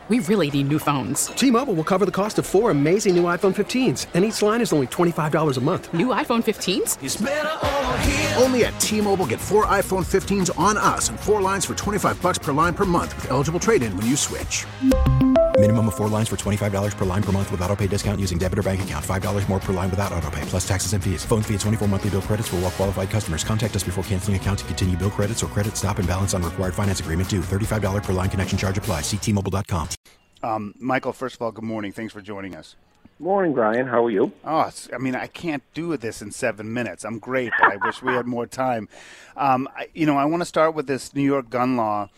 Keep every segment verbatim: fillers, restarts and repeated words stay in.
we really need new phones. T-Mobile will cover the cost of four amazing new iPhone fifteens, and each line is only twenty-five dollars a month. New iPhone fifteens? It's better over here. Only at T-Mobile, get four iPhone fifteens on us and four lines for twenty-five dollars per line per month with eligible trade-in when you switch. Minimum of four lines for twenty-five dollars per line per month with autopay discount using debit or bank account. five dollars more per line without autopay, plus taxes and fees. Phone fee at twenty-four monthly bill credits for well-qualified customers. Contact us before canceling account to continue bill credits or credit stop and balance on required finance agreement due. thirty-five dollars per line connection charge applies. See T Mobile dot com. Um, Michael, first of all, good morning. Thanks for joining us. Morning, Brian. How are you? Oh, it's, I mean, I can't do this in seven minutes. I'm great, but I wish we had more time. Um, I, you know, I want to start with this New York gun law.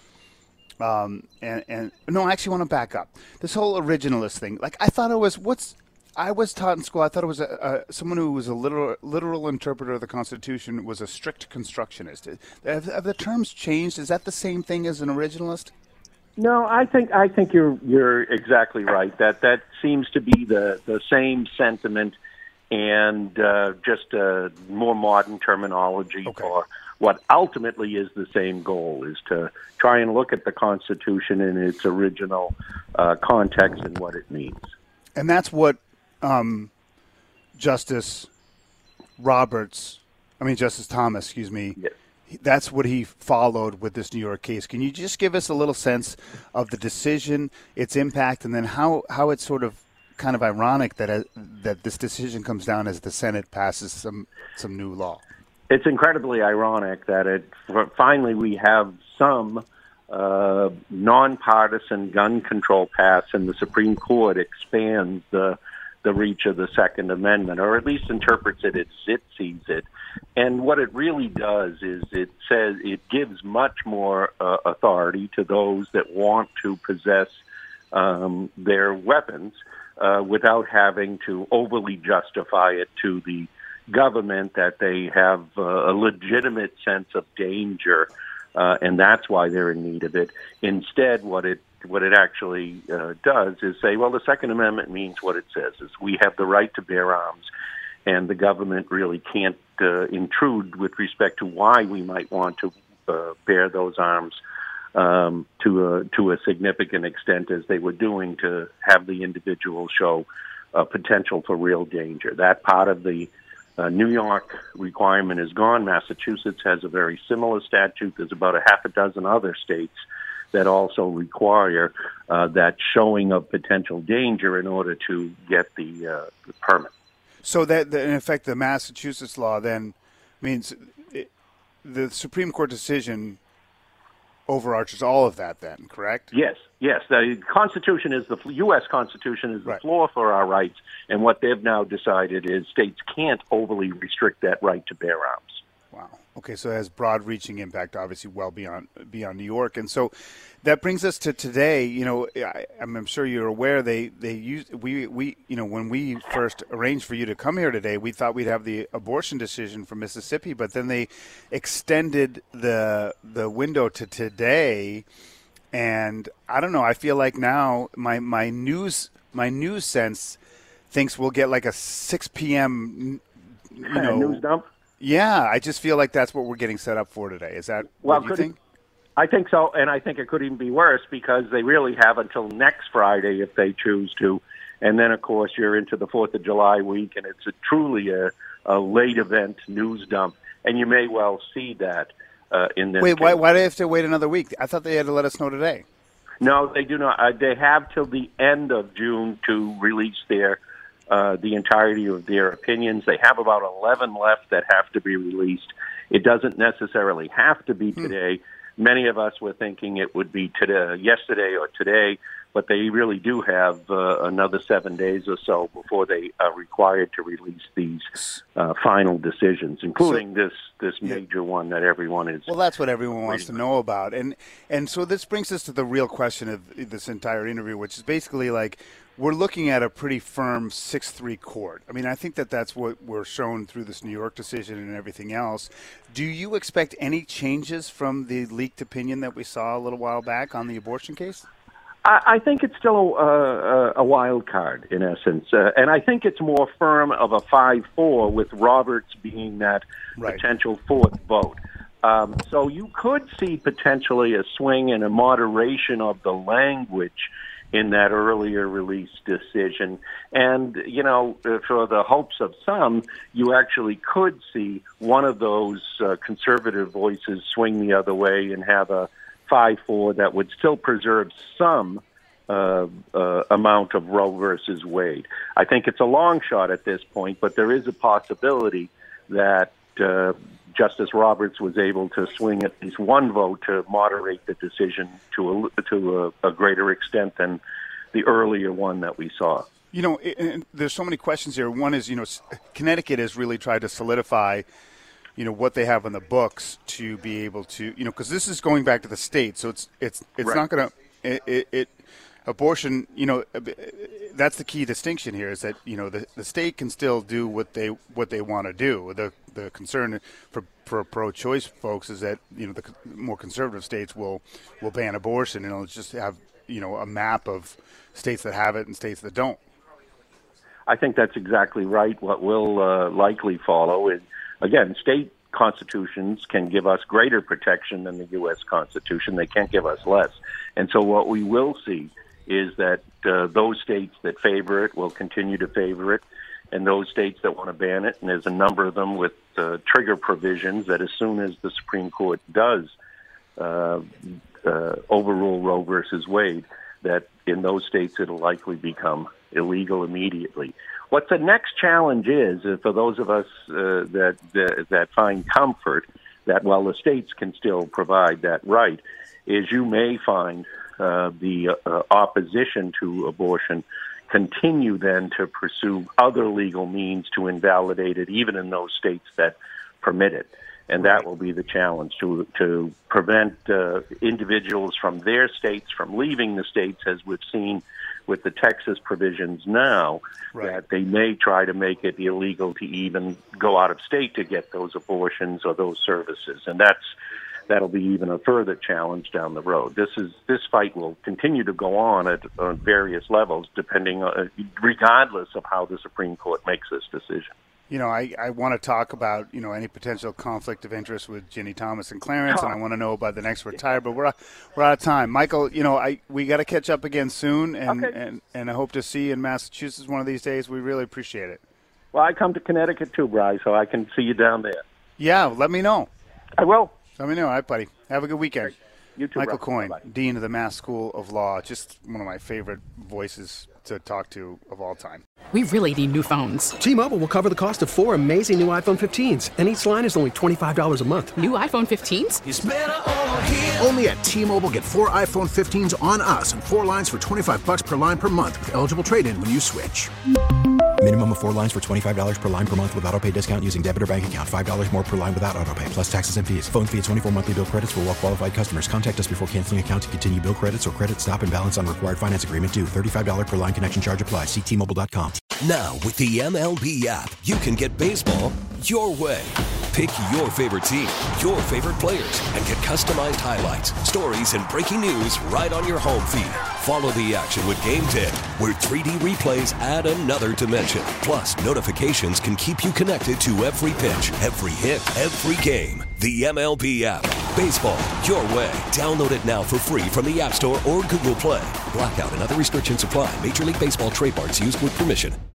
Um, and, and no, I actually want to back up. This whole originalist thing. Like, I thought it was what's I was taught in school. I thought it was a, a someone who was a literal literal interpreter of the Constitution was a strict constructionist. Have, have the terms changed? Is that the same thing as an originalist? No, I think I think you're you're exactly right. That that seems to be the, the same sentiment, and uh, just a more modern terminology Okay. for what ultimately is the same goal: is to try and look at the Constitution in its original uh, context and what it means. And that's what um, Justice Roberts, I mean Justice Thomas, excuse me. Yes. That's what he followed with this New York case. Can you just give us a little sense of the decision, its impact, and then how, how it's sort of kind of ironic that uh, that this decision comes down as the Senate passes some some new law? It's incredibly ironic that it finally we have some uh, nonpartisan gun control pass, and the Supreme Court expands the the reach of the Second Amendment, or at least interprets it as it sees it. And what it really does is it says it gives much more uh, authority to those that want to possess um, their weapons uh, without having to overly justify it to the government that they have uh, a legitimate sense of danger, uh, and that's why they're in need of it. Instead, what it what it actually uh, does is say, well, the Second Amendment means what it says, is we have the right to bear arms, and the government really can't uh, intrude with respect to why we might want to uh, bear those arms um, to a, to a significant extent, as they were doing, to have the individual show uh, potential for real danger. That part of the uh, New York requirement is gone. Massachusetts has a very similar statute. There's about a half a dozen other states that also require uh, that showing of potential danger in order to get the, uh, the permit. So that, that, in effect, the Massachusetts law then means it, the Supreme Court decision overarches all of that then, correct? Yes, yes. The Constitution is the U S Constitution is the Right. floor for our rights, and what they've now decided is states can't overly restrict that right to bear arms. Wow. Okay, so it has broad-reaching impact, obviously, well beyond beyond New York, and so that brings us to today. You know, I, I'm sure you're aware they they use we we you know when we first arranged for you to come here today, we thought we'd have the abortion decision from Mississippi, but then they extended the the window to today, and I don't know. I feel like now my my news my news sense thinks we'll get like a six p.m. you know News dump. Yeah, I just feel like that's what we're getting set up for today. Is that Well, what you could think? I think so, and I think it could even be worse because they really have until next Friday if they choose to. And then, of course, you're into the fourth of July week, and it's a, truly a, a late event news dump. And you may well see that uh, in this Wait, case. why, why do they have to wait another week? I thought they had to let us know today. No, they do not. Uh, they have till the end of June to release their uh, the entirety of their opinions. They have about eleven left that have to be released. It doesn't necessarily have to be today. Hmm. Many of us were thinking it would be today, yesterday or today, but they really do have uh, another seven days or so before they are required to release these uh, final decisions, including so, this this major yeah. one that everyone is. Well, that's what everyone wants to know about, and and so this brings us to the real question of this entire interview, which is basically like we're looking at a pretty firm six three court. I mean, I think that that's what we're shown through this New York decision and everything else. Do you expect any changes from the leaked opinion that we saw a little while back on the abortion case? I think it's still a, a wild card, in essence. Uh, and I think it's more firm of a five four with Roberts being that right. potential fourth vote. Um, so you could see potentially a swing and a moderation of the language in that earlier release decision. And, you know, for the hopes of some, you actually could see one of those uh, conservative voices swing the other way and have a five four that would still preserve some uh, uh, amount of Roe versus Wade. I think it's a long shot at this point, but there is a possibility that uh, Justice Roberts was able to swing at least one vote to moderate the decision to a, to a, a greater extent than the earlier one that we saw. You know, it, it, there's so many questions here. One is, you know, Connecticut has really tried to solidify, you know, what they have on the books to be able to, you know, because this is going back to the state, so it's it's it's right. not going to it, it, it abortion. You know, that's the key distinction here is that you know the, the state can still do what they what they want to do. The the concern for for pro-choice folks is that you know the more conservative states will will ban abortion, and it'll just have you know a map of states that have it and states that don't. I think that's exactly right. What will uh, likely follow is, again, state constitutions can give us greater protection than the U S Constitution. They can't give us less. And so what we will see is that uh, those states that favor it will continue to favor it, and those states that want to ban it, and there's a number of them with uh, trigger provisions that as soon as the Supreme Court does uh, uh, overrule Roe versus Wade, that in those states it'll likely become illegal immediately. What the next challenge is, uh, for those of us uh, that, that that find comfort that while the states can still provide that right, is you may find uh, the uh, opposition to abortion continue then to pursue other legal means to invalidate it, even in those states that permit it. And that will be the challenge, to to prevent uh, individuals from their states from leaving the states, as we've seen with the Texas provisions now, right, that they may try to make it illegal to even go out of state to get those abortions or those services. And that's that'll be even a further challenge down the road. This is this fight will continue to go on at on various levels, depending on, regardless of how the Supreme Court makes this decision. You know, I, I want to talk about, you know, any potential conflict of interest with Ginny Thomas and Clarence, and I want to know about the next retire, but we're we're out of time. Michael, you know, I we got to catch up again soon, and, okay. and, and I hope to see you in Massachusetts one of these days. We really appreciate it. Well, I come to Connecticut too, Bry, so I can see you down there. Yeah, let me know. I will. Let me know. All right, buddy. Have a good weekend. Great. You too, Michael Bro. Coyne, Bye-bye. Dean of the Mass School of Law, just one of my favorite voices to talk to of all time. We really need new phones. T-Mobile will cover the cost of four amazing new iPhone fifteens, and each line is only twenty-five dollars a month. New iPhone fifteens? It's better over here. Only at T-Mobile, get four iPhone fifteens on us and four lines for twenty-five bucks per line per month with eligible trade-in when you switch. Minimum of four lines for twenty-five dollars per line per month with autopay discount using debit or bank account. five dollars more per line without autopay, plus taxes and fees. Phone fee at twenty-four monthly bill credits for well-qualified customers. Contact us before canceling account to continue bill credits or credit stop and balance on required finance agreement due. thirty-five dollars per line connection charge applies. See T Mobile dot com. Now, with the M L B app, you can get baseball your way. Pick your favorite team, your favorite players, and get customized highlights, stories, and breaking news right on your home feed. Follow the action with Game ten, where three D replays add another dimension. Plus, notifications can keep you connected to every pitch, every hit, every game. The M L B app. Baseball your way. Download it now for free from the App Store or Google Play. Blackout and other restrictions apply. Major League Baseball trademarks used with permission.